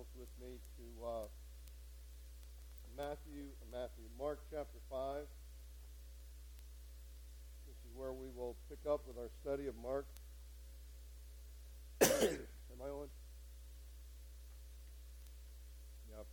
Bibles with me to Mark chapter 5. This is where we will pick up with our study of Mark. Am I on? Yep.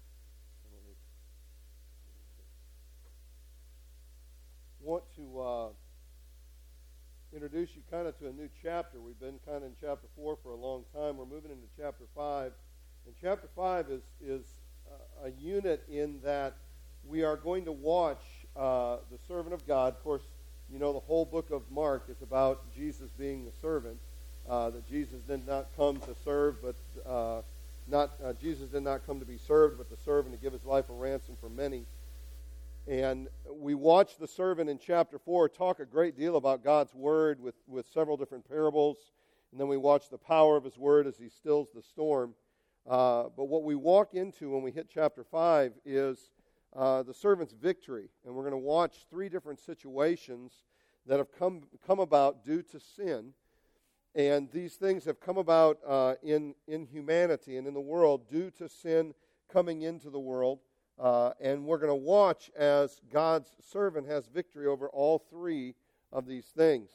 Want to introduce you kind of to a new chapter. We've been kind of in chapter 4 for a long time. We're moving into chapter 5. And chapter 5 is a unit in that we are going to watch the servant of God. Of course, you know the whole book of Mark is about Jesus being the servant. That Jesus did not come to serve, but Jesus did not come to be served, but to serve and to give his life a ransom for many. And we watched the servant in chapter 4 talk a great deal about God's word with several different parables. And then we watched the power of his word as he stills the storm. But what we walk into when we hit chapter 5 is the servant's victory. And we're going to watch 3 different situations that have come about due to sin. And these things have come about in humanity and in the world due to sin coming into the world. And we're going to watch as God's servant has victory over all 3 of these things.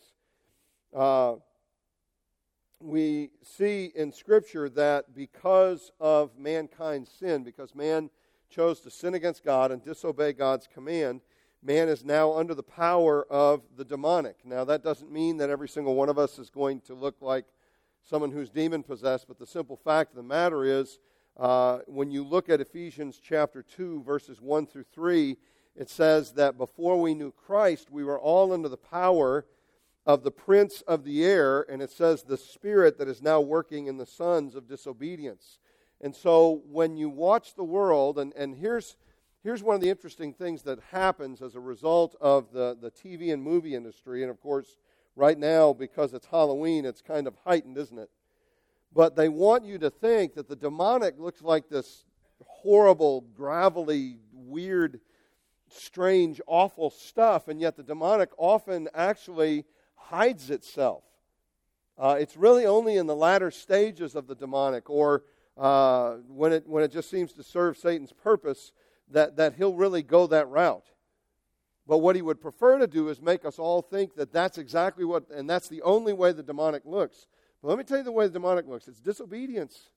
We see in Scripture that because of mankind's sin, because man chose to sin against God and disobey God's command, man is now under the power of the demonic. Now, that doesn't mean that every single one of us is going to look like someone who's demon-possessed, but the simple fact of the matter is, when you look at Ephesians chapter 2, verses 1 through 3, it says that before we knew Christ, we were all under the power of the prince of the air, and it says the spirit that is now working in the sons of disobedience. And so when you watch the world, and here's one of the interesting things that happens as a result of the TV and movie industry, and of course, right now, because it's Halloween, it's kind of heightened, isn't it? But they want you to think that the demonic looks like this horrible, gravelly, weird, strange, awful stuff, and yet the demonic often actually hides itself. It's really only in the latter stages of the demonic, or when it just seems to serve Satan's purpose, that he'll really go that route. But what he would prefer to do is make us all think that that's exactly what, and that's the only way the demonic looks. But let me tell you the way the demonic looks. It's disobedience.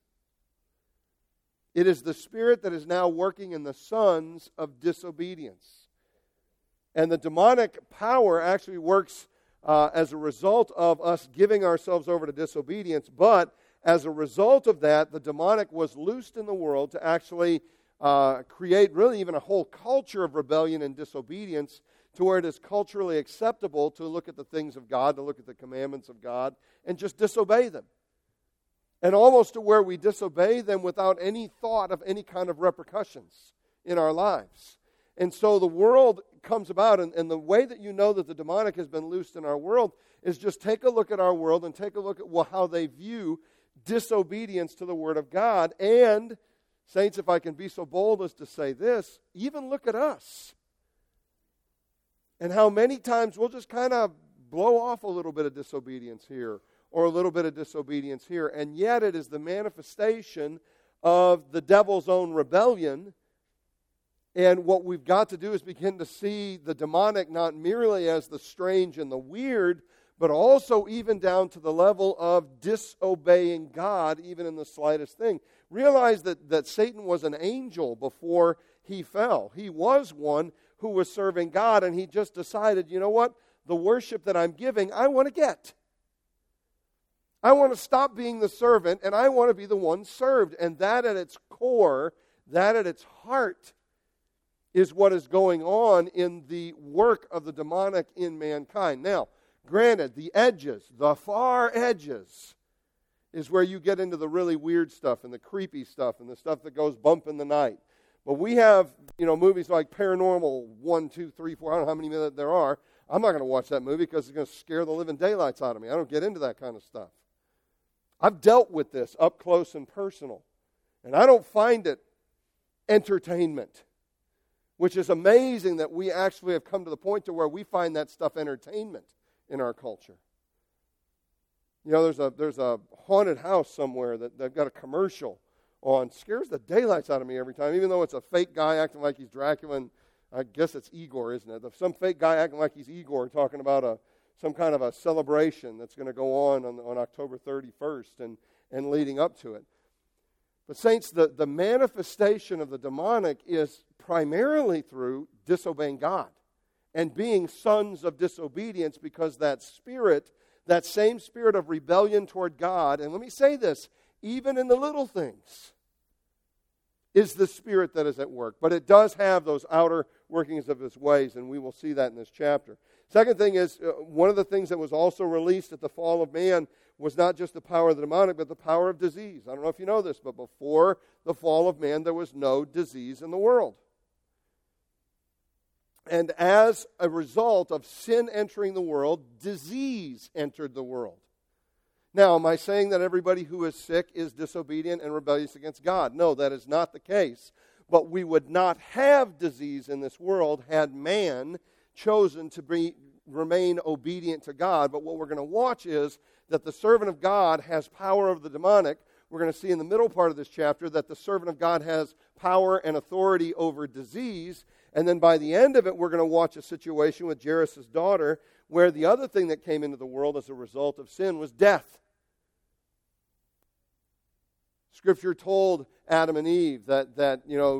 It is the spirit that is now working in the sons of disobedience. And the demonic power actually works as a result of us giving ourselves over to disobedience. But as a result of that, the demonic was loosed in the world to actually create really even a whole culture of rebellion and disobedience, to where it is culturally acceptable to look at the things of God, to look at the commandments of God, and just disobey them. And almost to where we disobey them without any thought of any kind of repercussions in our lives. And so the world comes about, and the way that you know that the demonic has been loosed in our world is just take a look at our world and take a look at how they view disobedience to the Word of God. And, saints, if I can be so bold as to say this, even look at us. And how many times we'll just kind of blow off a little bit of disobedience here or a little bit of disobedience here. And yet it is the manifestation of the devil's own rebellion. And what we've got to do is begin to see the demonic not merely as the strange and the weird, but also even down to the level of disobeying God, even in the slightest thing. Realize that Satan was an angel before he fell. He was one who was serving God, and he just decided, you know what? The worship that I'm giving, I want to get. I want to stop being the servant, and I want to be the one served. And that at its core, that at its heart, is what is going on in the work of the demonic in mankind. Now, granted, the edges, the far edges, is where you get into the really weird stuff and the creepy stuff and the stuff that goes bump in the night. But we have, movies like Paranormal 1, 2, 3, 4, I don't know how many there are. I'm not going to watch that movie because it's going to scare the living daylights out of me. I don't get into that kind of stuff. I've dealt with this up close and personal. And I don't find it entertainment, which is amazing that we actually have come to the point to where we find that stuff entertainment in our culture. There's a haunted house somewhere that they've got a commercial on scares the daylights out of me every time, even though it's a fake guy acting like he's Dracula. And I guess it's Igor, isn't it? Some fake guy acting like he's Igor talking about some kind of a celebration that's going to go on October 31st and leading up to it. But saints, the manifestation of the demonic is primarily through disobeying God and being sons of disobedience, because that same spirit of rebellion toward God, and let me say this, even in the little things, is the spirit that is at work. But it does have those outer workings of its ways, and we will see that in this chapter. Second thing is, one of the things that was also released at the fall of man was not just the power of the demonic, but the power of disease. I don't know if you know this, but before the fall of man, there was no disease in the world. And as a result of sin entering the world, disease entered the world. Now, am I saying that everybody who is sick is disobedient and rebellious against God? No, that is not the case. But we would not have disease in this world had man chosen to remain obedient to God. But what we're going to watch is that the servant of God has power over the demonic. We're going to see in the middle part of this chapter that the servant of God has power and authority over disease. And then by the end of it, we're going to watch a situation with Jairus' daughter, where the other thing that came into the world as a result of sin was death. Scripture told Adam and Eve that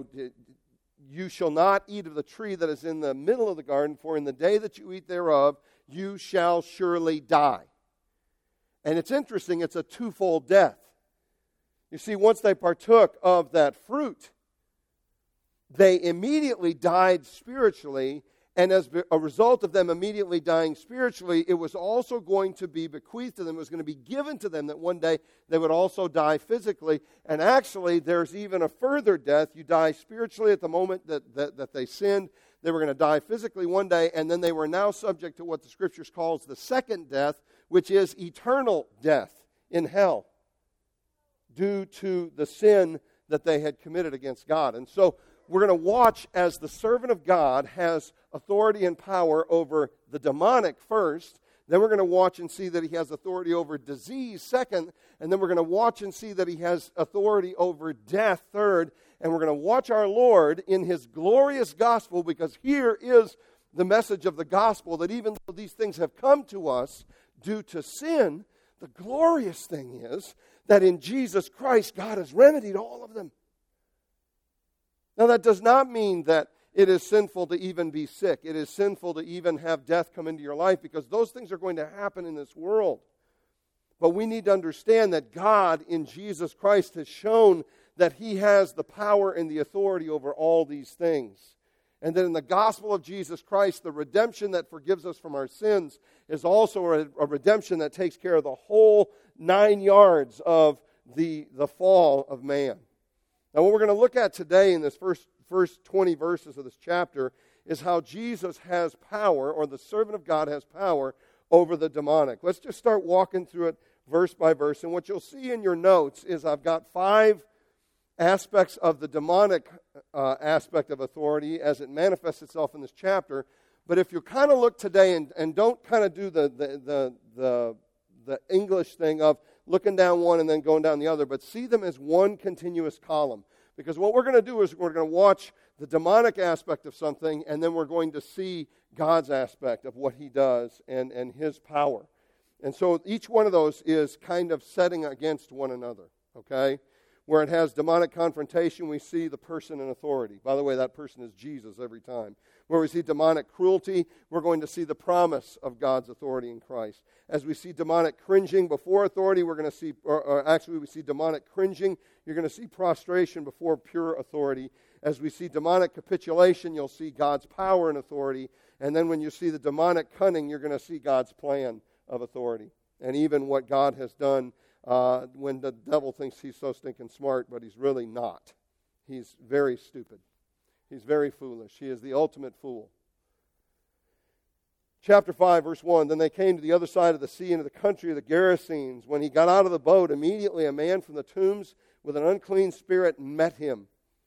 you shall not eat of the tree that is in the middle of the garden, for in the day that you eat thereof, you shall surely die. And it's interesting, it's a twofold death. You see, once they partook of that fruit, they immediately died spiritually, and as a result of them immediately dying spiritually, it was also going to be bequeathed to them. It was going to be given to them that one day they would also die physically. And actually, there's even a further death. You die spiritually at the moment that they sinned. They were going to die physically one day, and then they were now subject to what the Scriptures calls the second death, which is eternal death in hell due to the sin that they had committed against God. And so we're going to watch as the servant of God has authority and power over the demonic first. Then we're going to watch and see that he has authority over disease second. And then we're going to watch and see that he has authority over death third. And we're going to watch our Lord in his glorious gospel, because here is the message of the gospel, that even though these things have come to us due to sin, the glorious thing is that in Jesus Christ, God has remedied all of them. Now, that does not mean that it is sinful to even be sick. It is sinful to even have death come into your life, because those things are going to happen in this world. But we need to understand that God in Jesus Christ has shown that he has the power and the authority over all these things. And that in the gospel of Jesus Christ, the redemption that forgives us from our sins is also a redemption that takes care of the whole 9 yards of the fall of man. Now, what we're going to look at today in this first 20 verses of this chapter is how Jesus has power, or the servant of God has power over the demonic. Let's just start walking through it verse by verse. And what you'll see in your notes is I've got 5 aspects of the demonic aspect of authority as it manifests itself in this chapter. But if you kind of look today and don't kind of do the English thing of looking down one and then going down the other, but see them as one continuous column. Because what we're going to do is we're going to watch the demonic aspect of something, and then we're going to see God's aspect of what he does and his power. And so each one of those is kind of setting against one another, okay? Where it has demonic confrontation, we see the person in authority. By the way, that person is Jesus every time. Where we see demonic cruelty, we're going to see the promise of God's authority in Christ. As we see demonic cringing before authority, we're going to see, or actually we see demonic cringing, you're going to see prostration before pure authority. As we see demonic capitulation, you'll see God's power and authority. And then when you see the demonic cunning, you're going to see God's plan of authority. And even what God has done when the devil thinks he's so stinking smart, but he's really not. He's very stupid. He's very foolish. He is the ultimate fool. Chapter 5, verse 1, then they came to the other side of the sea into the country of the Gerasenes. When he got out of the boat, immediately a man from the tombs with an unclean spirit met him.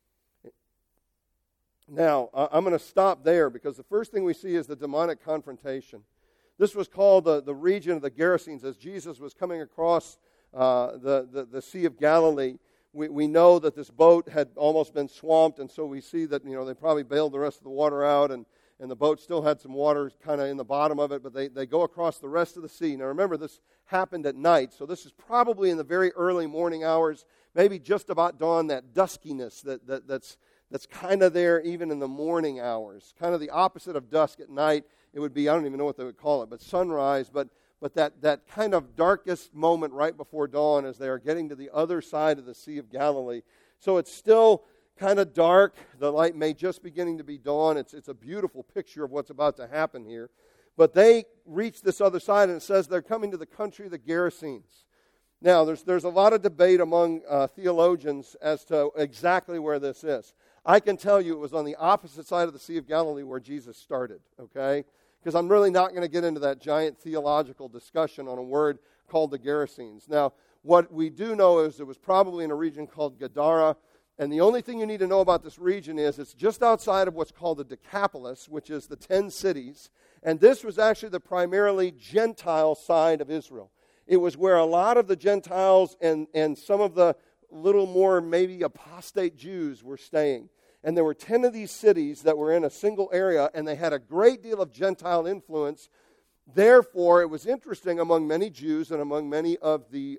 Now, I'm going to stop there, because the first thing we see is the demonic confrontation. This was called the region of the Gerasenes as Jesus was coming across the Sea of Galilee. we know that this boat had almost been swamped, and so we see that, they probably bailed the rest of the water out, and the boat still had some water kind of in the bottom of it, but they go across the rest of the sea. Now remember, this happened at night, so this is probably in the very early morning hours, maybe just about dawn, that duskiness that's kind of there even in the morning hours, kind of the opposite of dusk at night. It would be, I don't even know what they would call it, but sunrise, but that kind of darkest moment right before dawn as they are getting to the other side of the Sea of Galilee. So it's still kind of dark. The light may just beginning to be dawn. It's a beautiful picture of what's about to happen here. But they reach this other side, and it says they're coming to the country of the Gerasenes. Now, there's a lot of debate among theologians as to exactly where this is. I can tell you it was on the opposite side of the Sea of Galilee where Jesus started, okay? Because I'm really not going to get into that giant theological discussion on a word called the Gerasenes. Now, what we do know is it was probably in a region called Gadara, and the only thing you need to know about this region is it's just outside of what's called the Decapolis, which is the 10 cities, and this was actually the primarily Gentile side of Israel. It was where a lot of the Gentiles and some of the little more maybe apostate Jews were staying. And there were 10 of these cities that were in a single area, and they had a great deal of Gentile influence. Therefore, it was interesting among many Jews and among many of the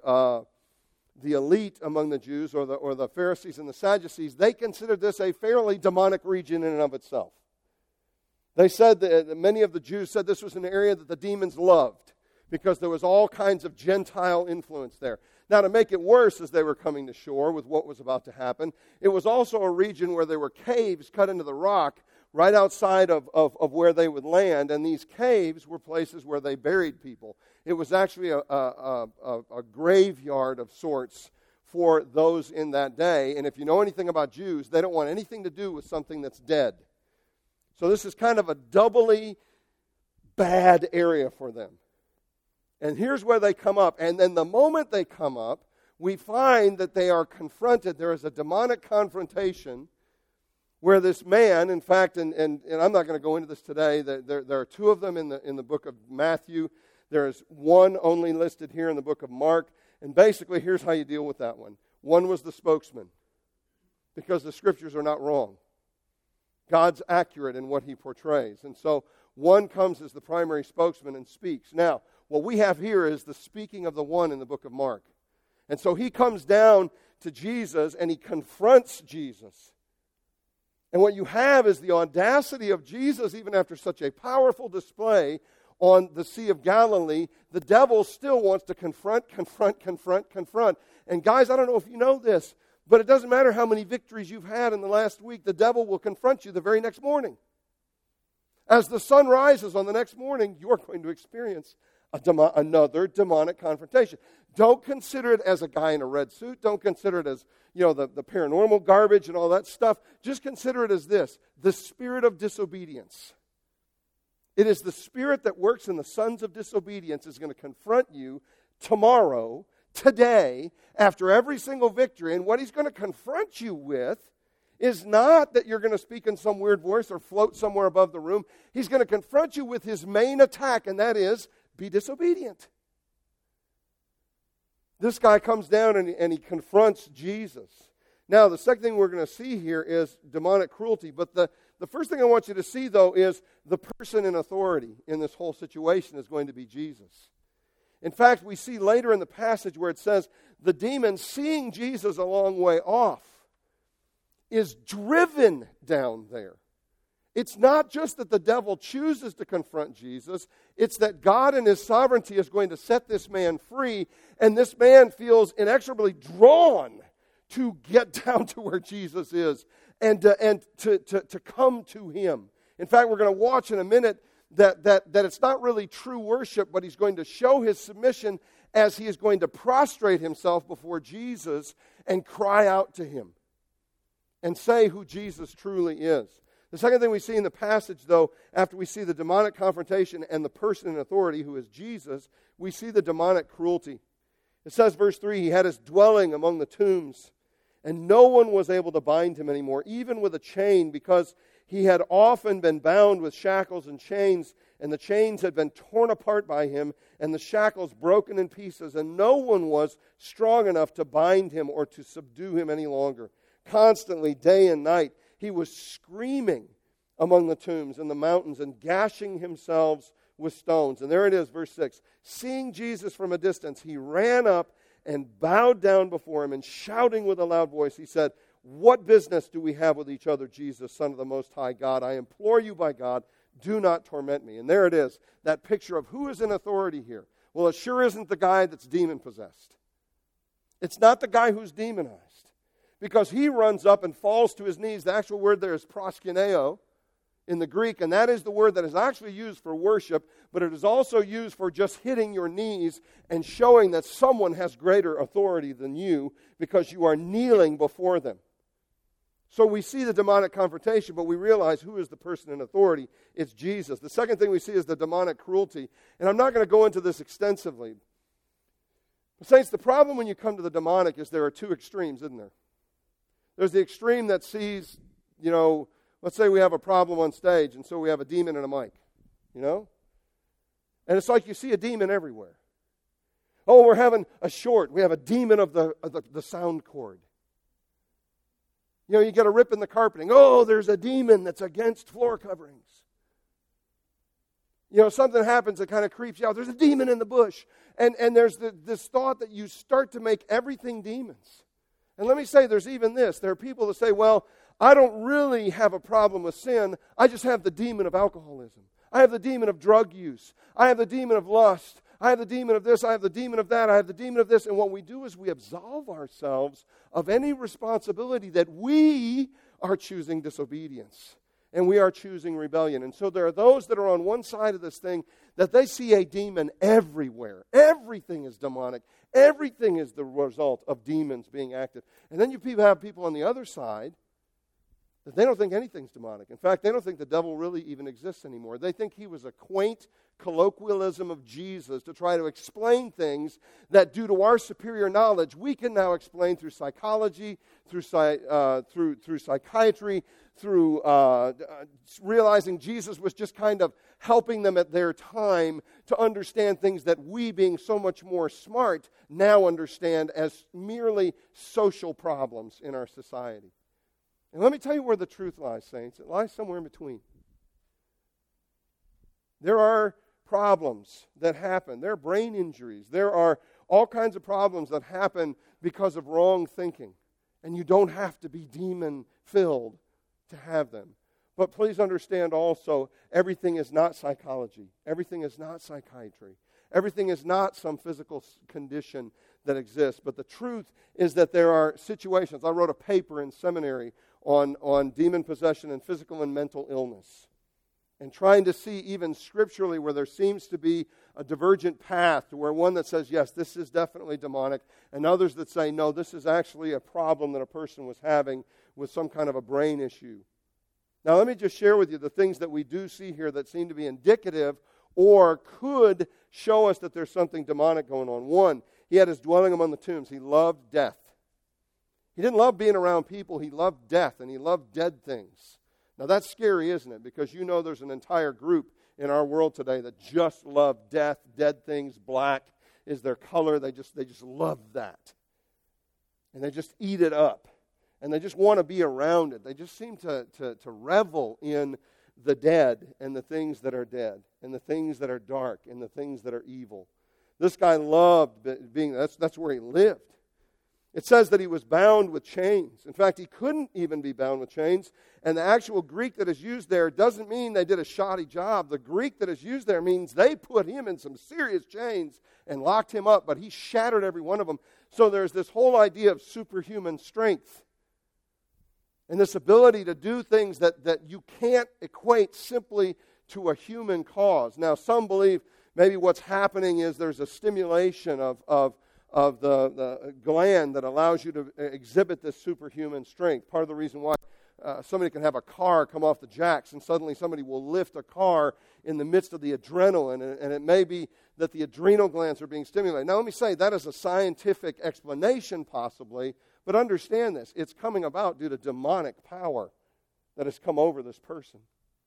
elite among the Jews, or the Pharisees and the Sadducees. They considered this a fairly demonic region in and of itself. They said that many of the Jews said this was an area that the demons loved because there was all kinds of Gentile influence there. Now, to make it worse, as they were coming to shore with what was about to happen, it was also a region where there were caves cut into the rock right outside of where they would land, and these caves were places where they buried people. It was actually a graveyard of sorts for those in that day, and if you know anything about Jews, they don't want anything to do with something that's dead. So this is kind of a doubly bad area for them. And here's where they come up. And then the moment they come up, we find that they are confronted. There is a demonic confrontation where this man, in fact, and I'm not going to go into this today, there are two of them in the book of Matthew. There is one only listed here in the book of Mark. And basically, here's how you deal with that one. One was the spokesman, because the scriptures are not wrong. God's accurate in what he portrays. And so one comes as the primary spokesman and speaks. Now, what we have here is the speaking of the one in the book of Mark. And so he comes down to Jesus and he confronts Jesus. And what you have is the audacity of Jesus, even after such a powerful display on the Sea of Galilee, the devil still wants to confront. And guys, I don't know if you know this, but it doesn't matter how many victories you've had in the last week, the devil will confront you the very next morning. As the sun rises on the next morning, you're going to experience another demonic confrontation. Don't consider it as a guy in a red suit. Don't consider it as, the paranormal garbage and all that stuff. Just consider it as this: the spirit of disobedience. It is the spirit that works in the sons of disobedience is going to confront you tomorrow, today, after every single victory. And what he's going to confront you with is not that you're going to speak in some weird voice or float somewhere above the room. He's going to confront you with his main attack, and that is, be disobedient. This guy comes down and he confronts Jesus. Now, the second thing we're going to see here is demonic cruelty. But the first thing I want you to see, though, is the person in authority in this whole situation is going to be Jesus. In fact, we see later in the passage where it says, the demon, seeing Jesus a long way off, is driven down there. It's not just that the devil chooses to confront Jesus, it's that God in his sovereignty is going to set this man free, and this man feels inexorably drawn to get down to where Jesus is and to come to him. In fact, we're going to watch in a minute that it's not really true worship, but he's going to show his submission as he is going to prostrate himself before Jesus and cry out to him and say who Jesus truly is. The second thing we see in the passage, though, after we see the demonic confrontation and the person in authority, who is Jesus, we see the demonic cruelty. It says, verse 3, he had his dwelling among the tombs, and no one was able to bind him anymore, even with a chain, because He had often been bound with shackles and chains, and the chains had been torn apart by him, and the shackles broken in pieces, and no one was strong enough to bind him or to subdue him any longer. Constantly, day and night, he was screaming among the tombs and the mountains and gashing himself with stones. And there it is, verse 6. Seeing Jesus from a distance, he ran up and bowed down before him, and shouting with a loud voice, he said, "What business do we have with each other, Jesus, Son of the Most High God? I implore you by God, do not torment me." And there it is, that picture of who is in authority here. Well, it sure isn't the guy that's demon-possessed. It's not the guy who's demonized, because he runs up and falls to his knees. The actual word there is proskuneo in the Greek, and that is the word that is actually used for worship, but it is also used for just hitting your knees and showing that someone has greater authority than you because you are kneeling before them. So we see the demonic confrontation, but we realize who is the person in authority. It's Jesus. The second thing we see is the demonic cruelty, and I'm not going to go into this extensively. But saints, the problem when you come to the demonic is there are two extremes, isn't there? There's the extreme that sees, let's say we have a problem on stage, and so we have a demon and a mic, And it's like you see a demon everywhere. Oh, we're having a short. We have a demon of the sound cord. You get a rip in the carpeting. Oh, there's a demon that's against floor coverings. Something happens that kind of creeps you out. There's a demon in the bush. And there's this thought that you start to make everything demons. And let me say, there's even this. There are people that say, well, I don't really have a problem with sin. I just have the demon of alcoholism. I have the demon of drug use. I have the demon of lust. I have the demon of this. I have the demon of that. I have the demon of this. And what we do is we absolve ourselves of any responsibility that we are choosing disobedience. And we are choosing rebellion. And so there are those that are on one side of this thing that they see a demon everywhere. Everything is demonic. Everything is the result of demons being active. And then you have people on the other side that they don't think anything's demonic. In fact, they don't think the devil really even exists anymore. They think he was a quaint colloquialism of Jesus to try to explain things that, due to our superior knowledge, we can now explain through psychology, through psychiatry, through realizing Jesus was just kind of helping them at their time to understand things that we, being so much more smart, now understand as merely social problems in our society. And let me tell you where the truth lies, saints. It lies somewhere in between. There are problems that happen. There are brain injuries. There are all kinds of problems that happen because of wrong thinking. And you don't have to be demon-filled to have them. But please understand also, everything is not psychology. Everything is not psychiatry. Everything is not some physical condition that exists. But the truth is that there are situations. I wrote a paper in seminary on demon possession and physical and mental illness, and trying to see even scripturally where there seems to be a divergent path to where one that says, yes, this is definitely demonic, and others that say, no, this is actually a problem that a person was having with some kind of a brain issue. Now, let me just share with you the things that we do see here that seem to be indicative or could show us that there's something demonic going on. One, he had his dwelling among the tombs. He loved death. He didn't love being around people. He loved death, and he loved dead things. Now, that's scary, isn't it? Because there's an entire group in our world today that just love death, dead things. Black is their color. They just love that. And they just eat it up. And they just want to be around it. They just seem to revel in the dead and the things that are dead and the things that are dark and the things that are evil. This guy loved being, that's where he lived. It says that he was bound with chains. In fact, he couldn't even be bound with chains. And the actual Greek that is used there doesn't mean they did a shoddy job. The Greek that is used there means they put him in some serious chains and locked him up, but he shattered every one of them. So there's this whole idea of superhuman strength and this ability to do things that you can't equate simply to a human cause. Now, some believe maybe what's happening is there's a stimulation of the gland that allows you to exhibit this superhuman strength. Part of the reason why somebody can have a car come off the jacks and suddenly somebody will lift a car in the midst of the adrenaline, and it may be that the adrenal glands are being stimulated. Now, let me say, that is a scientific explanation possibly, but understand this. It's coming about due to demonic power that has come over this person.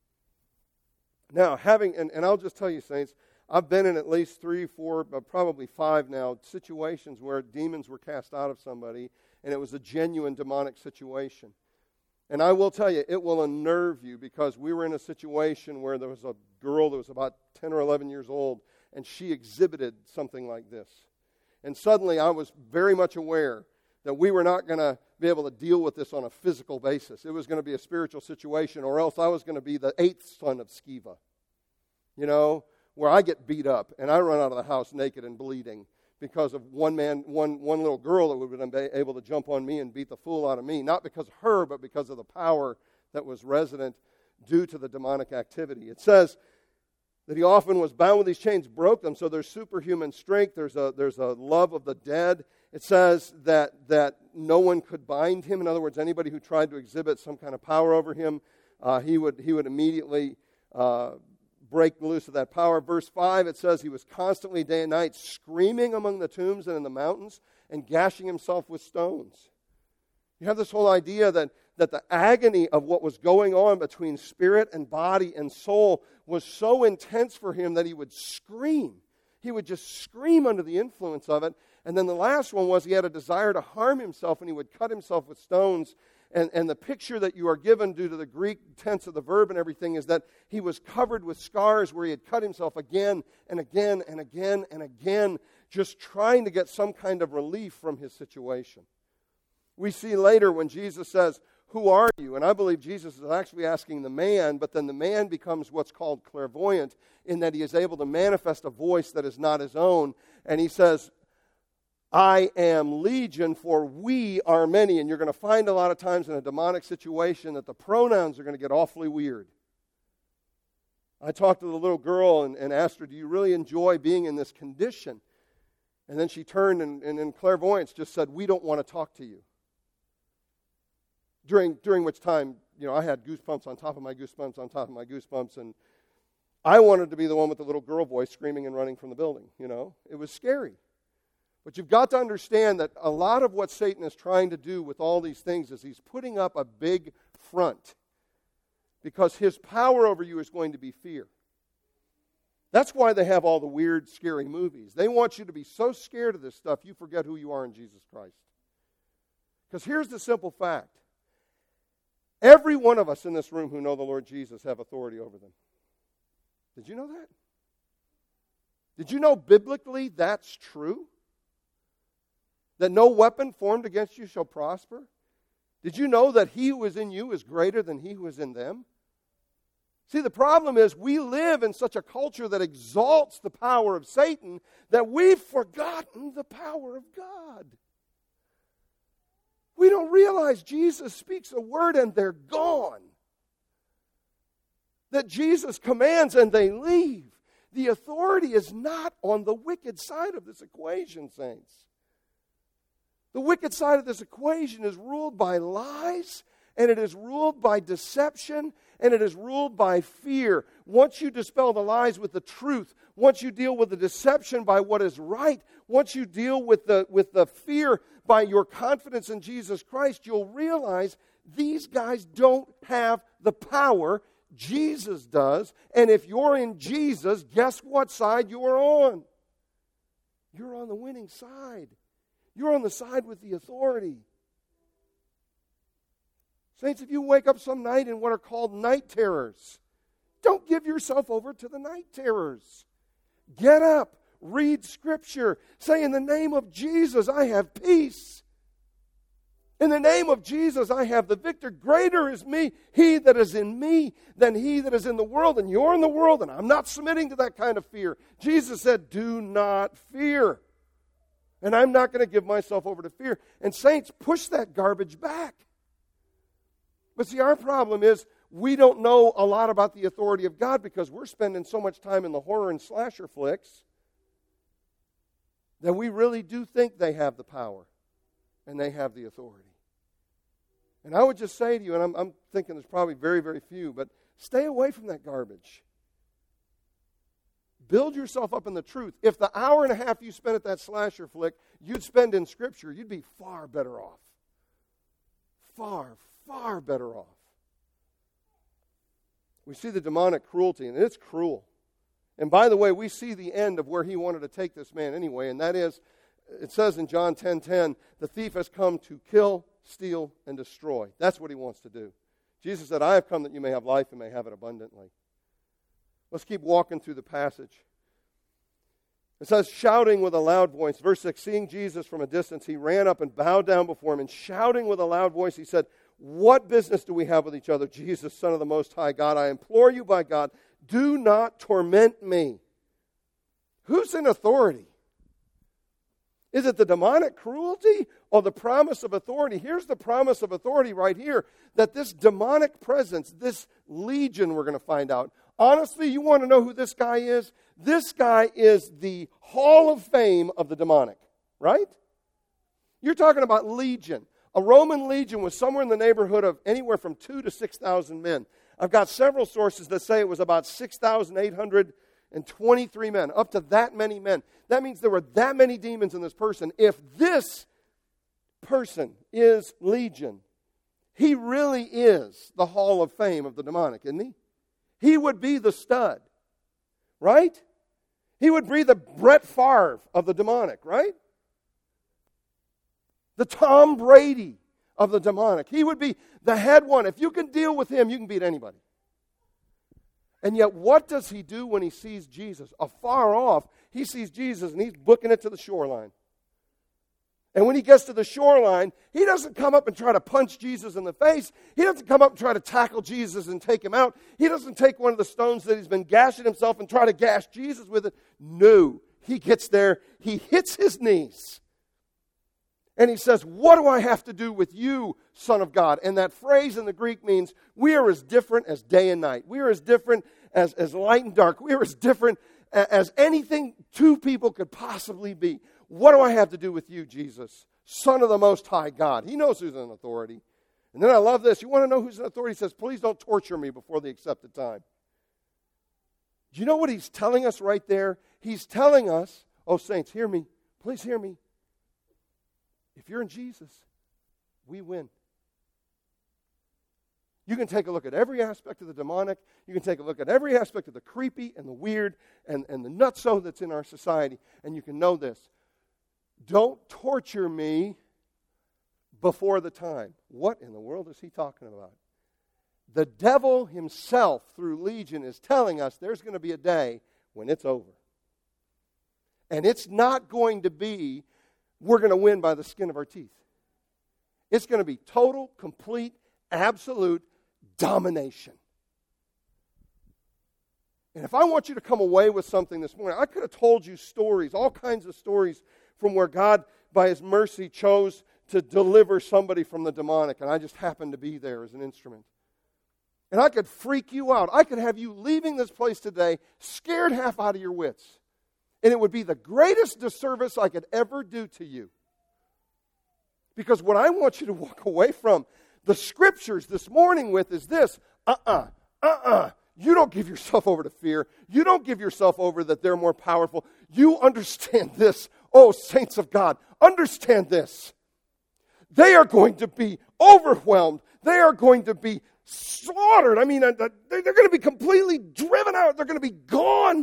Now, and I'll just tell you, saints, I've been in at least 3, 4, probably 5 now, situations where demons were cast out of somebody, and it was a genuine demonic situation. And I will tell you, it will unnerve you, because we were in a situation where there was a girl that was about 10 or 11 years old, and she exhibited something like this. And suddenly I was very much aware that we were not going to be able to deal with this on a physical basis. It was going to be a spiritual situation, or else I was going to be the 8th son of Sceva. You know, where I get beat up and I run out of the house naked and bleeding because of one little girl that would have been able to jump on me and beat the fool out of me. Not because of her, but because of the power that was resident due to the demonic activity. It says that he often was bound with these chains, broke them. So there's superhuman strength. There's a love of the dead. It says that no one could bind him. In other words, anybody who tried to exhibit some kind of power over him, he would immediately break loose of that power. Verse 5, it says he was constantly day and night screaming among the tombs and in the mountains and gashing himself with stones. You have this whole idea that the agony of what was going on between spirit and body and soul was so intense for him that he would scream. He would just scream under the influence of it. And then the last one was he had a desire to harm himself, and he would cut himself with stones. And the picture that you are given due to the Greek tense of the verb and everything is that he was covered with scars where he had cut himself again and again and again and again, just trying to get some kind of relief from his situation. We see later when Jesus says, "Who are you?" And I believe Jesus is actually asking the man, but then the man becomes what's called clairvoyant, in that he is able to manifest a voice that is not his own. And he says, "I am legion, for we are many." And you're going to find a lot of times in a demonic situation that the pronouns are going to get awfully weird. I talked to the little girl and asked her, "Do you really enjoy being in this condition?" And then she turned and in clairvoyance just said, "We don't want to talk to you." During which time, I had goosebumps on top of my goosebumps on top of my goosebumps, and I wanted to be the one with the little girl voice screaming and running from the building. It was scary. But you've got to understand that a lot of what Satan is trying to do with all these things is he's putting up a big front, because his power over you is going to be fear. That's why they have all the weird, scary movies. They want you to be so scared of this stuff you forget who you are in Jesus Christ. Because here's the simple fact. Every one of us in this room who know the Lord Jesus have authority over them. Did you know that? Did you know biblically that's true? That no weapon formed against you shall prosper? Did you know that he who is in you is greater than he who is in them? See, the problem is we live in such a culture that exalts the power of Satan that we've forgotten the power of God. We don't realize Jesus speaks a word and they're gone. That Jesus commands and they leave. The authority is not on the wicked side of this equation, saints. The wicked side of this equation is ruled by lies, and it is ruled by deception, and it is ruled by fear. Once you dispel the lies with the truth, once you deal with the deception by what is right, once you deal with the fear by your confidence in Jesus Christ, you'll realize these guys don't have the power. Jesus does. And if you're in Jesus, guess what side you're on? You're on the winning side. You're on the side with the authority. Saints, if you wake up some night in what are called night terrors, don't give yourself over to the night terrors. Get up, read Scripture, say, "In the name of Jesus, I have peace. In the name of Jesus, I have the victor. Greater is he that is in me than he that is in the world." And you're in the world, and I'm not submitting to that kind of fear. Jesus said, "Do not fear." And I'm not going to give myself over to fear. And saints, push that garbage back. But see, our problem is we don't know a lot about the authority of God because we're spending so much time in the horror and slasher flicks that we really do think they have the power and they have the authority. And I would just say to you, and I'm thinking there's probably very, very few, but stay away from that garbage. Build yourself up in the truth. If the hour and a half you spent at that slasher flick you'd spend in Scripture, you'd be far better off. Far, far better off. We see the demonic cruelty, and it's cruel. And by the way, we see the end of where he wanted to take this man anyway, and that is, it says in John 10:10, the thief has come to kill, steal, and destroy. That's what he wants to do. Jesus said, I have come that you may have life and may have it abundantly. Let's keep walking through the passage. It says, shouting with a loud voice. Verse 6, seeing Jesus from a distance, he ran up and bowed down before him, and shouting with a loud voice, he said, what business do we have with each other, Jesus, Son of the Most High God? I implore you by God, do not torment me. Who's in authority? Is it the demonic cruelty or the promise of authority? Here's the promise of authority right here, that this demonic presence, this legion we're going to find out. Honestly, you want to know who this guy is? This guy is the Hall of Fame of the demonic, right? You're talking about legion. A Roman legion was somewhere in the neighborhood of anywhere from 2,000 to 6,000 men. I've got several sources that say it was about 6,823 men, up to that many men. That means there were that many demons in this person. If this person is legion, he really is the Hall of Fame of the demonic, isn't he? He would be the stud, right? He would be the Brett Favre of the demonic, right? The Tom Brady of the demonic. He would be the head one. If you can deal with him, you can beat anybody. And yet, what does he do when he sees Jesus? Afar off, he sees Jesus and he's booking it to the shoreline. And when he gets to the shoreline, he doesn't come up and try to punch Jesus in the face. He doesn't come up and try to tackle Jesus and take him out. He doesn't take one of the stones that he's been gashing himself and try to gash Jesus with it. No. He gets there, he hits his knees. And he says, what do I have to do with you, Son of God? And that phrase in the Greek means we are as different as day and night. We are as different as light and dark. We are as different as anything two people could possibly be. What do I have to do with you, Jesus, Son of the Most High God? He knows who's in authority. And then I love this. You want to know who's in authority? He says, please don't torture me before the accepted time. Do you know what he's telling us right there? He's telling us, oh, saints, hear me. Please hear me. If you're in Jesus, we win. You can take a look at every aspect of the demonic. You can take a look at every aspect of the creepy and the weird and the nutso that's in our society. And you can know this. Don't torture me before the time. What in the world is he talking about? The devil himself, through Legion, is telling us there's going to be a day when it's over. And it's not going to be, we're going to win by the skin of our teeth. It's going to be total, complete, absolute domination. And if I want you to come away with something this morning, I could have told you stories, all kinds of stories from where God, by His mercy, chose to deliver somebody from the demonic, and I just happened to be there as an instrument. And I could freak you out. I could have you leaving this place today scared half out of your wits. And it would be the greatest disservice I could ever do to you. Because what I want you to walk away from the Scriptures this morning with is this. You don't give yourself over to fear. You don't give yourself over that they're more powerful. You understand this. Oh, saints of God, understand this. They are going to be overwhelmed. They are going to be slaughtered. I mean, they're going to be completely driven out. They're going to be gone.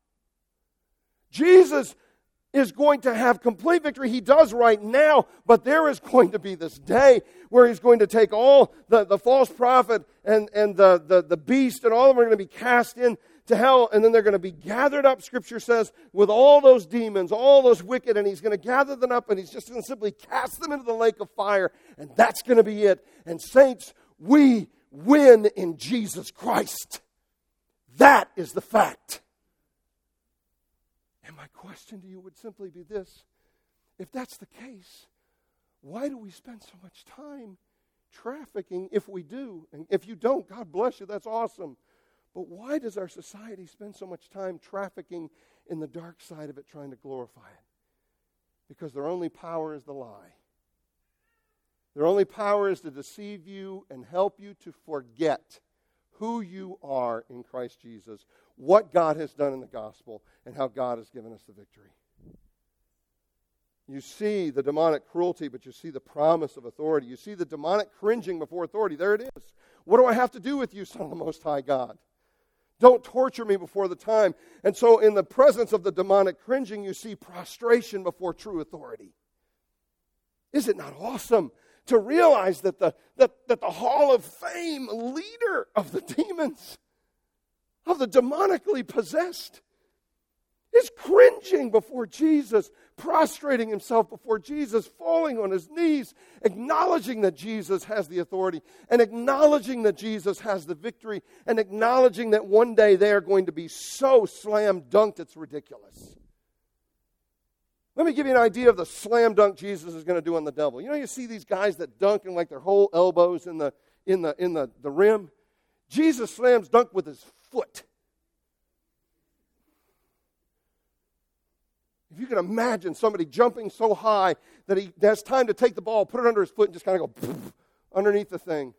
Jesus is going to have complete victory. He does right now, but there is going to be this day where He's going to take all the false prophet and the beast and all of them are going to be cast into hell, and then they're going to be gathered up, Scripture says, with all those demons, all those wicked, and He's going to gather them up and He's just going to simply cast them into the lake of fire, and that's going to be it. And saints, we win in Jesus Christ. That is the fact. And my question to you would simply be this. If that's the case, why do we spend so much time trafficking if we do? And if you don't, God bless you, that's awesome. But why does our society spend so much time trafficking in the dark side of it, trying to glorify it? Because their only power is the lie. Their only power is to deceive you and help you to forget who you are in Christ Jesus, what God has done in the gospel, and how God has given us the victory. You see the demonic cruelty, but you see the promise of authority. You see the demonic cringing before authority. There it is. What do I have to do with you, Son of the Most High God? Don't torture me before the time. And so in the presence of the demonic cringing, you see prostration before true authority. Is it not awesome to realize that the Hall of Fame leader of the demons, of the demonically possessed, is cringing before Jesus, prostrating himself before Jesus, falling on his knees, acknowledging that Jesus has the authority, and acknowledging that Jesus has the victory, and acknowledging that one day they are going to be so slam dunked it's ridiculous. Let me give you an idea of the slam dunk Jesus is going to do on the devil. You know, you see these guys that dunk and like their whole elbows in the rim. Jesus slams dunk with his foot. If you can imagine somebody jumping so high that he has time to take the ball, put it under his foot, and just kind of go underneath the thing.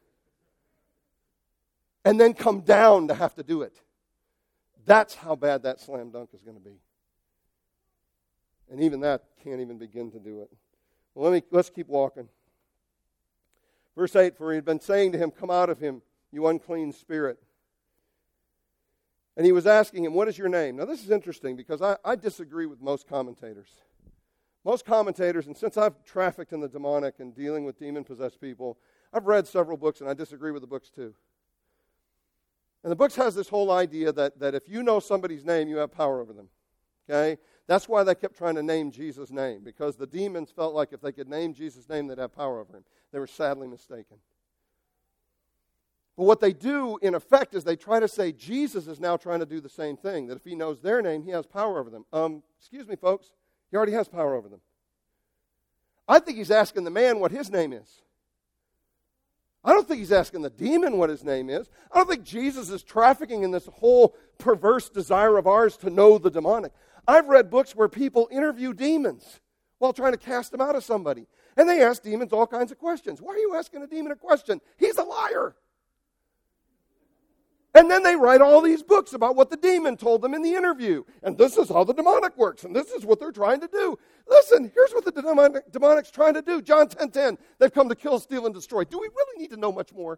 And then come down to have to do it. That's how bad that slam dunk is going to be. And even that can't even begin to do it. Well, let's keep walking. Verse 8, for he had been saying to him, come out of him, you unclean spirit. And he was asking him, what is your name? Now this is interesting because I disagree with most commentators. Most commentators, and since I've trafficked in the demonic and dealing with demon-possessed people, I've read several books and I disagree with the books too. And the books has this whole idea that if you know somebody's name, you have power over them. Okay? That's why they kept trying to name Jesus' name, because the demons felt like if they could name Jesus' name, they'd have power over him. They were sadly mistaken. But what they do, in effect, is they try to say Jesus is now trying to do the same thing, that if he knows their name, he has power over them. Excuse me, folks. He already has power over them. I think he's asking the man what his name is. I don't think he's asking the demon what his name is. I don't think Jesus is trafficking in this whole perverse desire of ours to know the demonic. I've read books where people interview demons while trying to cast them out of somebody. And they ask demons all kinds of questions. Why are you asking a demon a question? He's a liar. And then they write all these books about what the demon told them in the interview. And this is how the demonic works. And this is what they're trying to do. Listen, here's what the demonic's trying to do. John 10:10. They've come to kill, steal, and destroy. Do we really need to know much more?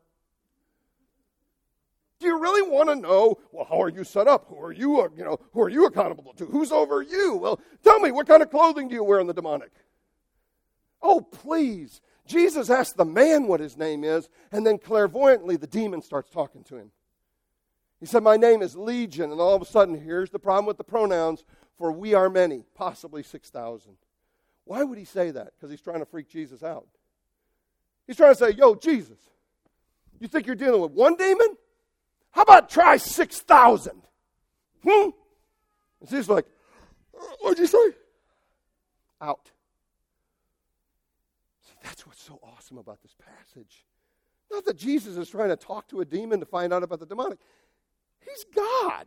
Do you really want to know, well, how are you set up? Who are you accountable to? Who's over you? Well, tell me, what kind of clothing do you wear in the demonic? Oh, please. Jesus asked the man what his name is, and then clairvoyantly the demon starts talking to him. He said, my name is Legion, and all of a sudden, here's the problem with the pronouns, for we are many, possibly 6,000. Why would he say that? Because he's trying to freak Jesus out. He's trying to say, yo, Jesus, you think you're dealing with one demon? How about try 6,000? And he's like, what'd you say? Out. See, that's what's so awesome about this passage. Not that Jesus is trying to talk to a demon to find out about the demonic. He's God.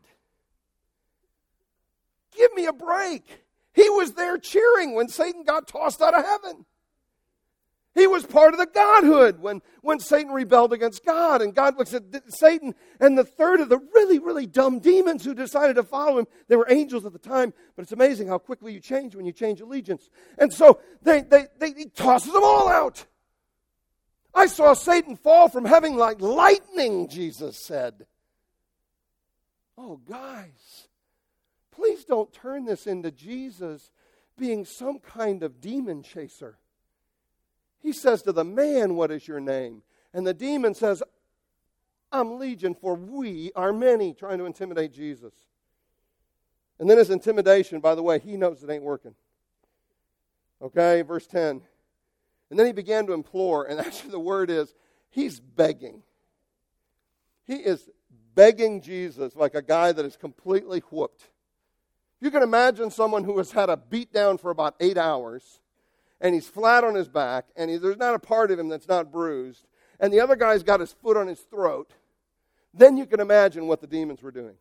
Give me a break. He was there cheering when Satan got tossed out of heaven. He was part of the Godhood when Satan rebelled against God. And God looks at Satan, and the third of the really, really dumb demons who decided to follow him, they were angels at the time, but it's amazing how quickly you change when you change allegiance. And so he tosses them all out. I saw Satan fall from heaven like lightning, Jesus said. Oh, guys, please don't turn this into Jesus being some kind of demon chaser. He says to the man, what is your name? And the demon says, I'm Legion, for we are many, trying to intimidate Jesus. And then his intimidation, by the way, he knows it ain't working. Okay, verse 10. And then he began to implore, and actually the word is, he's begging. He is begging Jesus like a guy that is completely whooped. You can imagine someone who has had a beat down for about 8 hours, and he's flat on his back, and there's not a part of him that's not bruised, and the other guy's got his foot on his throat. Then you can imagine what the demons were doing.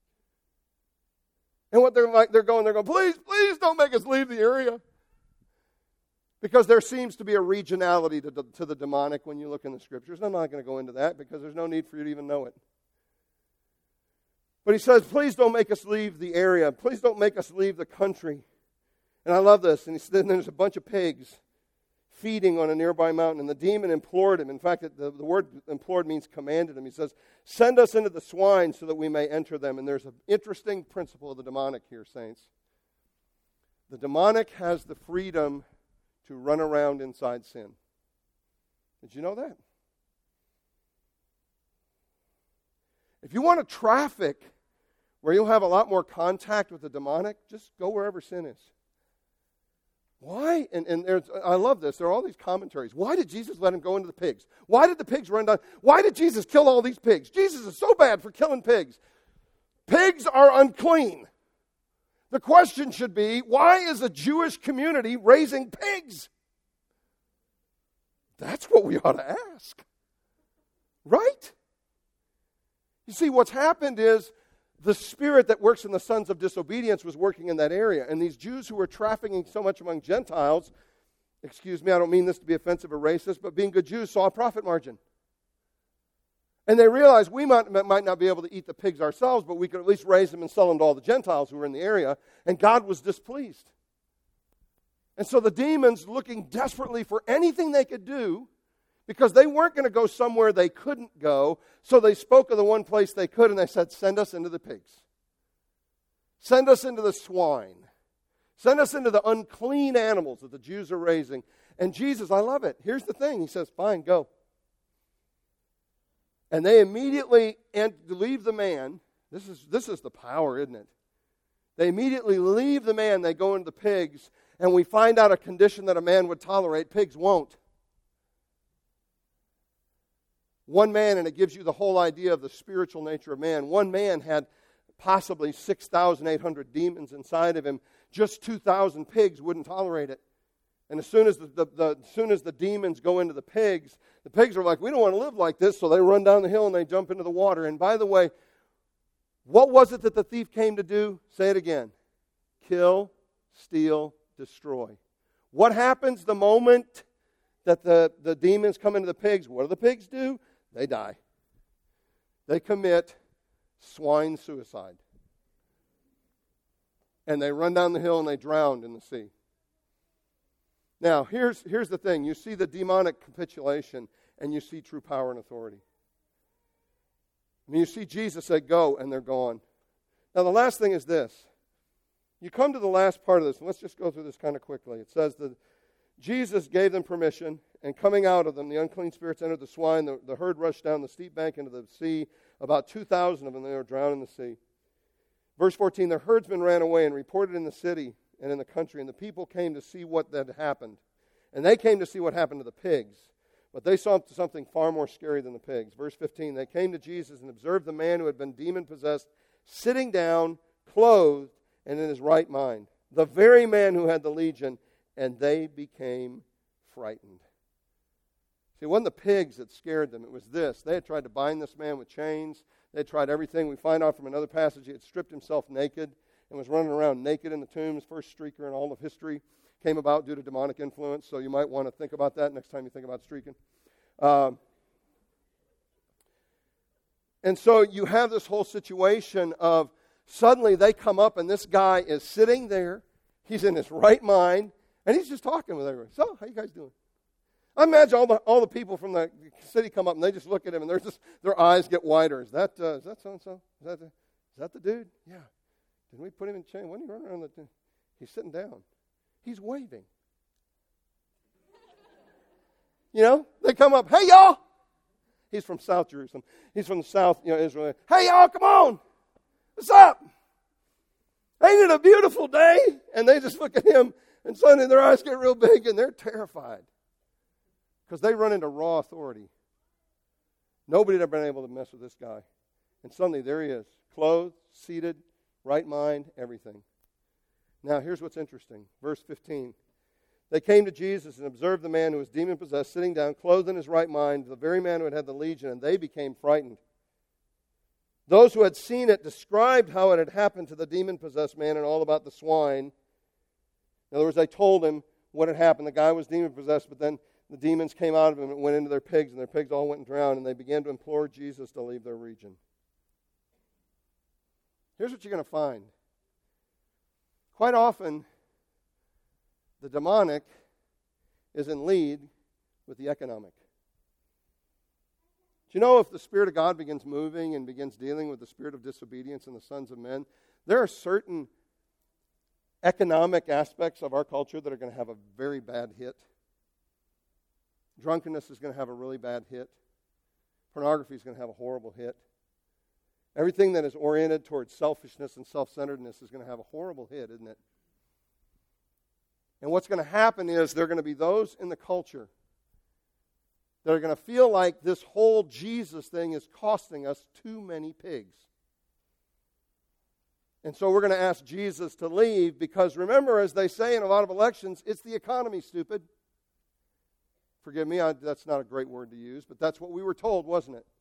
And what they're going, please don't make us leave the area. Because there seems to be a regionality to the demonic when you look in the Scriptures. I'm not going to go into that because there's no need for you to even know it. But he says, please don't make us leave the area. Please don't make us leave the country. And I love this. And he said, there's a bunch of pigs feeding on a nearby mountain, and the demon implored him. In fact, the word implored means commanded him. He says, "Send us into the swine so that we may enter them." And there's an interesting principle of the demonic here, saints. The demonic has the freedom to run around inside sin. Did you know that? If you want to traffic where you'll have a lot more contact with the demonic, just go wherever sin is. Why? And I love this. There are all these commentaries. Why did Jesus let him go into the pigs? Why did the pigs run down? Why did Jesus kill all these pigs? Jesus is so bad for killing pigs. Pigs are unclean. The question should be, why is a Jewish community raising pigs? That's what we ought to ask. Right? You see, what's happened is the spirit that works in the sons of disobedience was working in that area. And these Jews who were trafficking so much among Gentiles, excuse me, I don't mean this to be offensive or racist, but being good Jews saw a profit margin. And they realized we might not be able to eat the pigs ourselves, but we could at least raise them and sell them to all the Gentiles who were in the area. And God was displeased. And so the demons, looking desperately for anything they could do, because they weren't going to go somewhere they couldn't go, so they spoke of the one place they could, and they said, "Send us into the pigs. Send us into the swine. Send us into the unclean animals that the Jews are raising." And Jesus, I love it. Here's the thing. He says, "Fine, go." And they immediately leave the man. This is the power, isn't it? They immediately leave the man. They go into the pigs, and we find out a condition that a man would tolerate. Pigs won't. One man, and it gives you the whole idea of the spiritual nature of man. One man had possibly 6,800 demons inside of him. Just 2,000 pigs wouldn't tolerate it. And as soon as the demons go into the pigs are like, "We don't want to live like this," so they run down the hill and they jump into the water. And by the way, what was it that the thief came to do? Say it again. Kill, steal, destroy. What happens the moment that the demons come into the pigs? What do the pigs do? They die. They commit swine suicide. And they run down the hill and they drown in the sea. Now, here's the thing. You see the demonic capitulation and you see true power and authority. I mean, you see Jesus say, "Go," and they're gone. Now, the last thing is this. You come to the last part of this, and let's just go through this kind of quickly. It says that Jesus gave them permission, and coming out of them, the unclean spirits entered the swine. The herd rushed down the steep bank into the sea. About 2,000 of them, they were drowned in the sea. Verse 14, their herdsmen ran away and reported in the city and in the country, and the people came to see what had happened. And they came to see what happened to the pigs, but they saw something far more scary than the pigs. Verse 15, they came to Jesus and observed the man who had been demon-possessed, sitting down, clothed, and in his right mind. The very man who had the legion, and they became frightened. See, it wasn't the pigs that scared them. It was this. They had tried to bind this man with chains. They had tried everything. We find out from another passage he had stripped himself naked and was running around naked in the tombs. First streaker in all of history came about due to demonic influence, so you might want to think about that next time you think about streaking. And so you have this whole situation of suddenly they come up and this guy is sitting there. He's in his right mind, and he's just talking with everyone. "So, how you guys doing?" I imagine all the people from the city come up and they just look at him and their eyes get wider. Is that so-and-so? Is that the dude? Yeah. Didn't we put him in chain? When he running around he's sitting down. He's waving. They come up, "Hey, y'all." He's from South Jerusalem. He's from the South, Israel. "Hey, y'all, come on. What's up? Ain't it a beautiful day?" And they just look at him, and suddenly their eyes get real big, and they're terrified because they run into raw authority. Nobody had ever been able to mess with this guy. And suddenly there he is, clothed, seated, right mind, everything. Now, here's what's interesting. Verse 15. They came to Jesus and observed the man who was demon-possessed, sitting down, clothed in his right mind, the very man who had the legion, and they became frightened. Those who had seen it described how it had happened to the demon-possessed man and all about the swine. In other words, they told him what had happened. The guy was demon-possessed, but then the demons came out of him and went into their pigs, and their pigs all went and drowned, and they began to implore Jesus to leave their region. Here's what you're going to find. Quite often, the demonic is in lead with the economic. Do you know if the Spirit of God begins moving and begins dealing with the spirit of disobedience in the sons of men, there are certain economic aspects of our culture that are going to have a very bad hit. Drunkenness is going to have a really bad hit. Pornography is going to have a horrible hit. Everything that is oriented towards selfishness and self-centeredness is going to have a horrible hit, isn't it? And what's going to happen is there are going to be those in the culture that are going to feel like this whole Jesus thing is costing us too many pigs. And so we're going to ask Jesus to leave because, remember, as they say in a lot of elections, it's the economy, stupid. Forgive me, that's not a great word to use, but that's what we were told, wasn't it?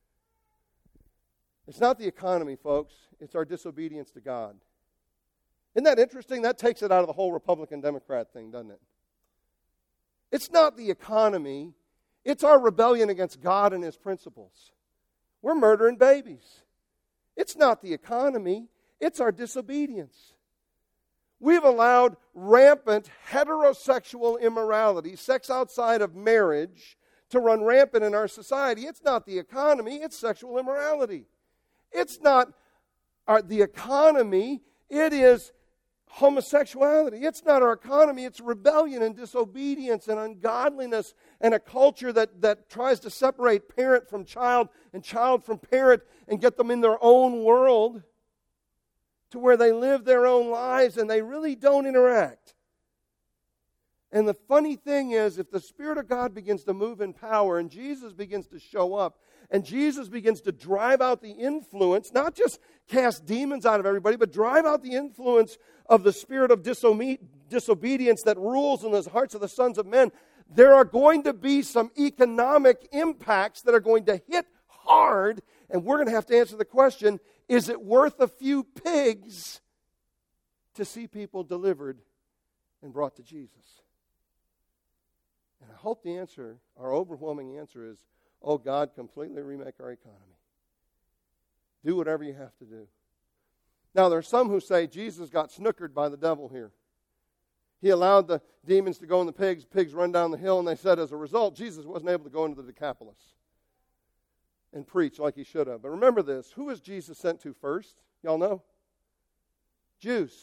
It's not the economy, folks. It's our disobedience to God. Isn't that interesting? That takes it out of the whole Republican-Democrat thing, doesn't it? It's not the economy. It's our rebellion against God and His principles. We're murdering babies. It's not the economy. It's our disobedience. We've allowed rampant heterosexual immorality, sex outside of marriage, to run rampant in our society. It's not the economy. It's sexual immorality. It's not the economy. It is homosexuality. It's not our economy. It's rebellion and disobedience and ungodliness and a culture that tries to separate parent from child and child from parent and get them in their own world to where they live their own lives and they really don't interact. And the funny thing is, if the Spirit of God begins to move in power and Jesus begins to show up and Jesus begins to drive out the influence, not just cast demons out of everybody, but drive out the influence of the spirit of disobedience that rules in the hearts of the sons of men, there are going to be some economic impacts that are going to hit hard, and we're going to have to answer the question, is it worth a few pigs to see people delivered and brought to Jesus? And I hope the answer, our overwhelming answer is, oh God, completely remake our economy. Do whatever you have to do. Now, there are some who say Jesus got snookered by the devil here. He allowed the demons to go in the pigs run down the hill, and they said as a result, Jesus wasn't able to go into the Decapolis and preach like he should have. But remember this, who was Jesus sent to first? Y'all know? Jews.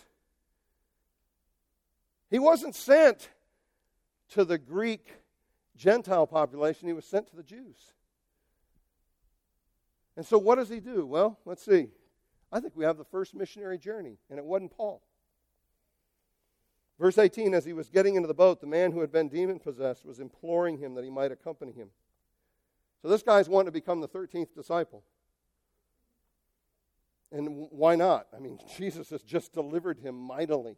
He wasn't sent to the Greek Gentile population, he was sent to the Jews. And so what does he do? Well, let's see. I think we have the first missionary journey, and it wasn't Paul. Verse 18, as he was getting into the boat, the man who had been demon-possessed was imploring him that he might accompany him. So this guy's wanting to become the 13th disciple. And why not? I mean, Jesus has just delivered him mightily.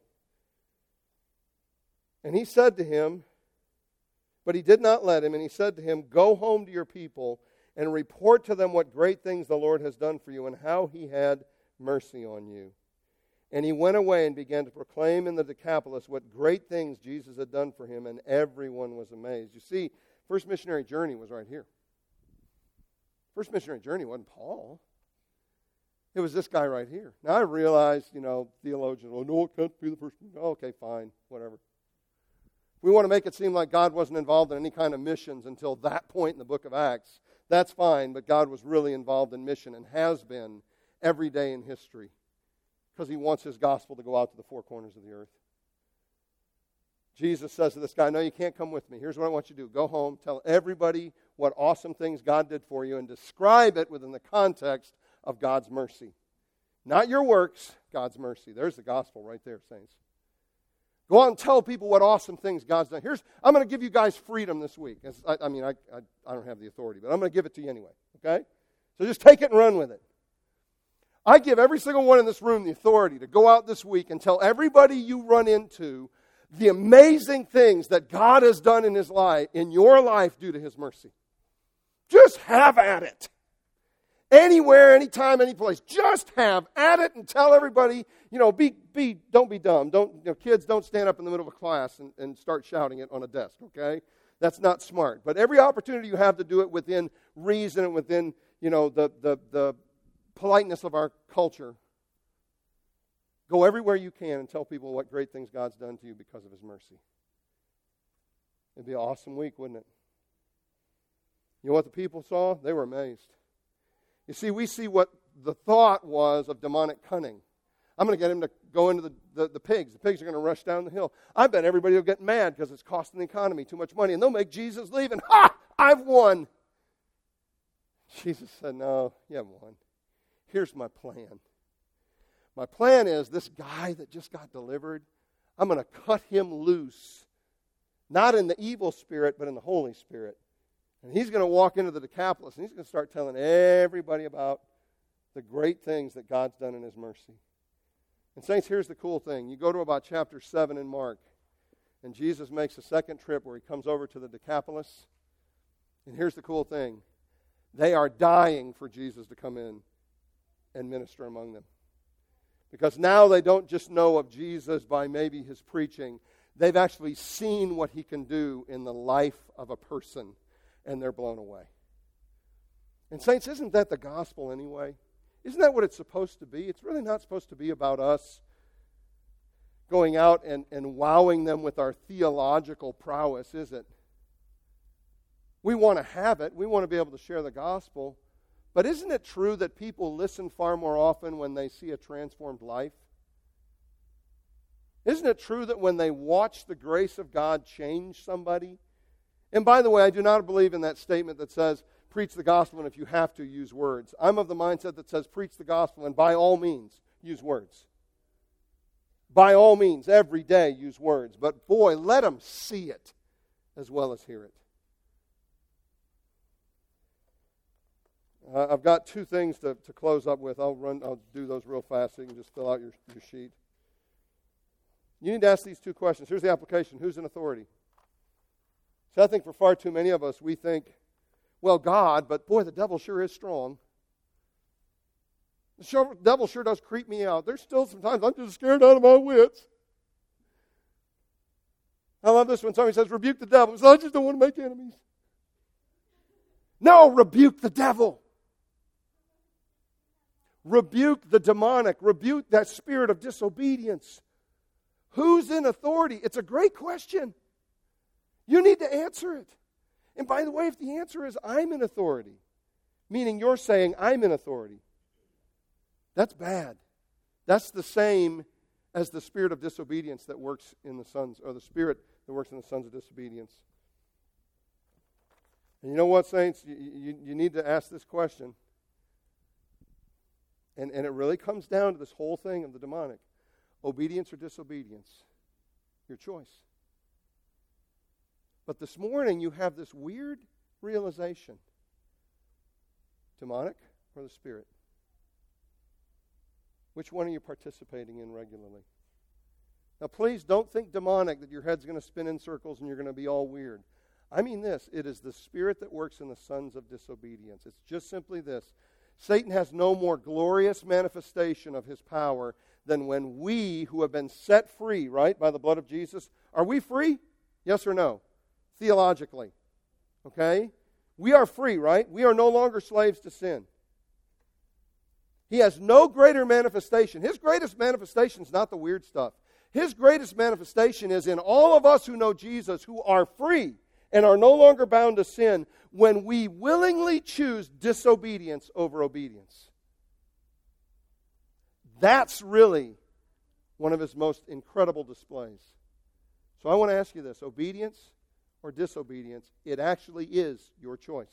And he said to him, but he did not let him, and he said to him, go home to your people and report to them what great things the Lord has done for you and how he had mercy on you. And he went away and began to proclaim in the Decapolis what great things Jesus had done for him, and everyone was amazed. You see, first missionary journey was right here. First missionary journey wasn't Paul. It was this guy right here. Now I realize, theologians, no, it can't be the first. Okay, fine, whatever. We want to make it seem like God wasn't involved in any kind of missions until that point in the book of Acts. That's fine, but God was really involved in mission and has been every day in history because he wants his gospel to go out to the four corners of the earth. Jesus says to this guy, no, you can't come with me. Here's what I want you to do. Go home, tell everybody what awesome things God did for you, and describe it within the context of God's mercy. Not your works, God's mercy. There's the gospel right there, saints. Go out and tell people what awesome things God's done. I'm going to give you guys freedom this week. I don't have the authority, but I'm going to give it to you anyway, okay? So just take it and run with it. I give every single one in this room the authority to go out this week and tell everybody you run into the amazing things that God has done in his life, in your life, due to his mercy. Just have at it. Anywhere, anytime, any place. Just have at it and tell everybody, don't be dumb. Kids, don't stand up in the middle of a class and start shouting it on a desk, okay? That's not smart. But every opportunity you have to do it within reason and within, the politeness of our culture, go everywhere you can and tell people what great things God's done to you because of his mercy. It'd be an awesome week, wouldn't it? You know what the people saw? They were amazed. You see, we see what the thought was of demonic cunning. I'm going to get him to go into the pigs. The pigs are going to rush down the hill. I bet everybody will get mad because it's costing the economy too much money, and they'll make Jesus leave, and ha! I've won. Jesus said, no, you haven't won. Here's my plan. My plan is this guy that just got delivered, I'm going to cut him loose. Not in the evil spirit, but in the Holy Spirit. And he's going to walk into the Decapolis, and he's going to start telling everybody about the great things that God's done in his mercy. And saints, here's the cool thing. You go to about chapter 7 in Mark, and Jesus makes a second trip where he comes over to the Decapolis. And here's the cool thing. They are dying for Jesus to come in and minister among them. Because now they don't just know of Jesus by maybe his preaching. They've actually seen what he can do in the life of a person, and they're blown away. And saints, isn't that the gospel anyway? Isn't that what it's supposed to be? It's really not supposed to be about us going out and wowing them with our theological prowess, is it? We want to have it. We want to be able to share the gospel. But isn't it true that people listen far more often when they see a transformed life? Isn't it true that when they watch the grace of God change somebody? And by the way, I do not believe in that statement that says, preach the gospel and if you have to, use words. I'm of the mindset that says, preach the gospel and by all means, use words. By all means, every day, use words. But boy, let them see it as well as hear it. I've got two things to close up with. I'll do those real fast so you can just fill out your sheet. You need to ask these two questions. Here's the application. Who's in authority? So I think for far too many of us, we think, well, God, but boy, the devil sure is strong. The devil sure does creep me out. There's still sometimes I'm just scared out of my wits. I love this when somebody says, rebuke the devil. So I just don't want to make enemies. No, rebuke the devil. Rebuke the demonic. Rebuke that spirit of disobedience. Who's in authority? It's a great question. You need to answer it. And by the way, if the answer is I'm in authority, meaning you're saying I'm in authority, that's bad. That's the same as the spirit of disobedience that works in the sons, or the spirit that works in the sons of disobedience. And you know what, saints? You need to ask this question. And it really comes down to this whole thing of the demonic. Obedience or disobedience? Your choice. But this morning you have this weird realization. Demonic or the spirit? Which one are you participating in regularly? Now please don't think demonic that your head's going to spin in circles and you're going to be all weird. I mean this, it is the spirit that works in the sons of disobedience. It's just simply this. Satan has no more glorious manifestation of his power than when we who have been set free, right, by the blood of Jesus. Are we free? Yes or no? Theologically. Okay? We are free, right? We are no longer slaves to sin. He has no greater manifestation. His greatest manifestation is not the weird stuff. His greatest manifestation is in all of us who know Jesus, who are free and are no longer bound to sin, when we willingly choose disobedience over obedience. That's really one of his most incredible displays. So I want to ask you this, obedience or disobedience, it actually is your choice.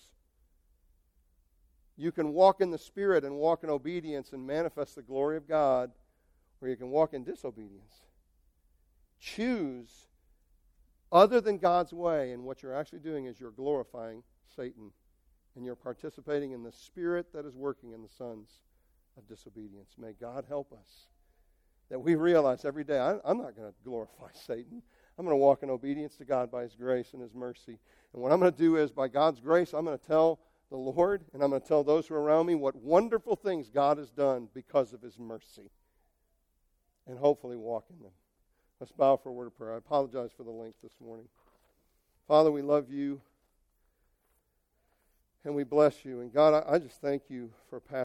You can walk in the Spirit and walk in obedience and manifest the glory of God, or you can walk in disobedience. Choose other than God's way, and what you're actually doing is you're glorifying Satan, and you're participating in the spirit that is working in the sons of disobedience. May God help us that we realize every day, I'm not going to glorify Satan. I'm going to walk in obedience to God by his grace and his mercy. And what I'm going to do is, by God's grace, I'm going to tell the Lord, and I'm going to tell those who are around me what wonderful things God has done because of his mercy, and hopefully walk in them. Let's bow for a word of prayer. I apologize for the length this morning. Father, we love you, and we bless you. And God, I just thank you for Pastor.